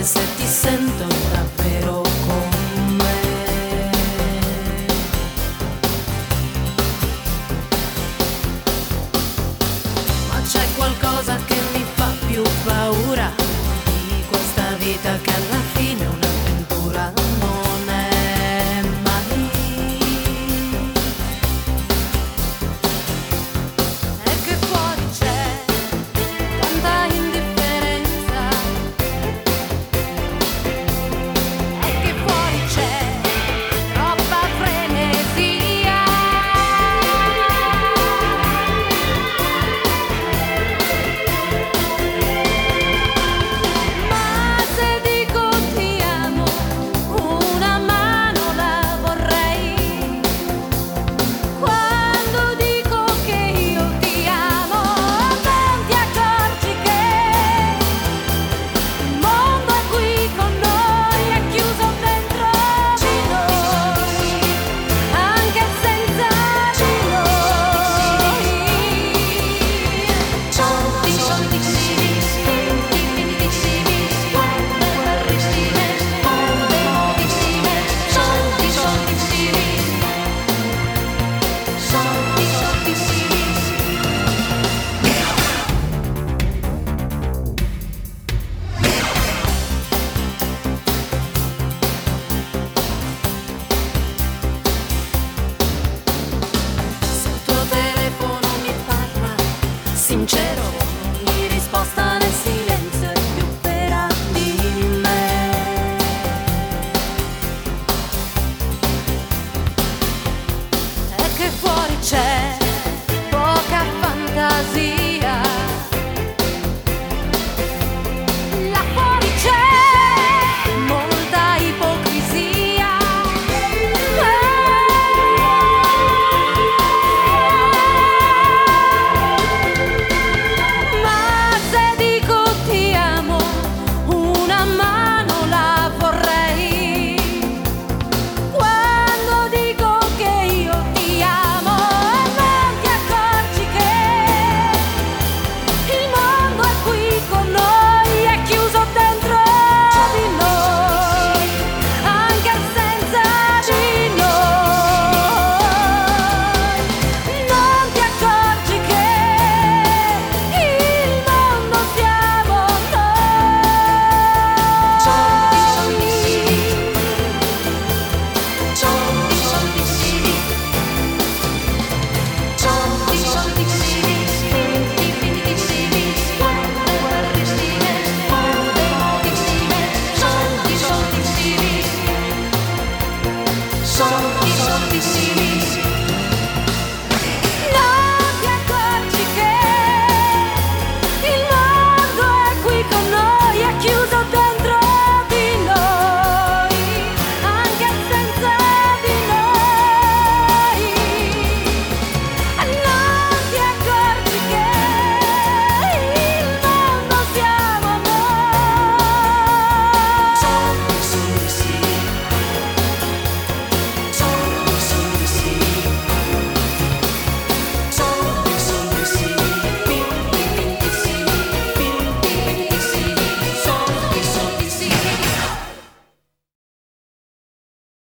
se ti sento davvero con me. Ma c'è qualcosa che mi fa più paura di questa vita, che alla fine è un'avventura non è mai. E che fuori c'è tanta indifferenza, e che fuori c'è troppa frenesia. Ma se dico ti amo, una mano la vorrei. Quando dico che io ti amo, non ti accorgi che il mondo è qui con noi, è chiuso dentro di noi, anche senza di noi. Soldi, soldi, quante bellissime, quante nuovissime. Soldi, soldi, soldi, soldi, Se il tuo telefono mi parla sincero, ogni risposta nel silenzio è più vera di me. E che fuori c'è